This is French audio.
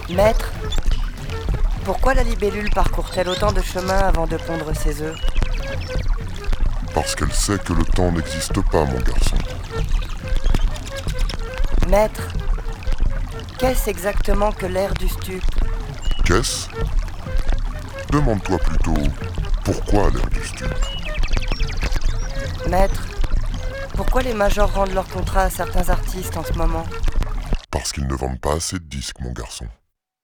Maître, pourquoi la libellule parcourt-elle autant de chemin avant de pondre ses œufs? Parce qu'elle sait que le temps n'existe pas, mon garçon. Maître, qu'est-ce exactement que l'ère du stup? Qu'est-ce? Demande-toi plutôt pourquoi l'ère du stup. Maître, pourquoi les majors rendent leur contrat à certains artistes en ce moment? Parce qu'ils ne vendent pas assez de disques, mon garçon.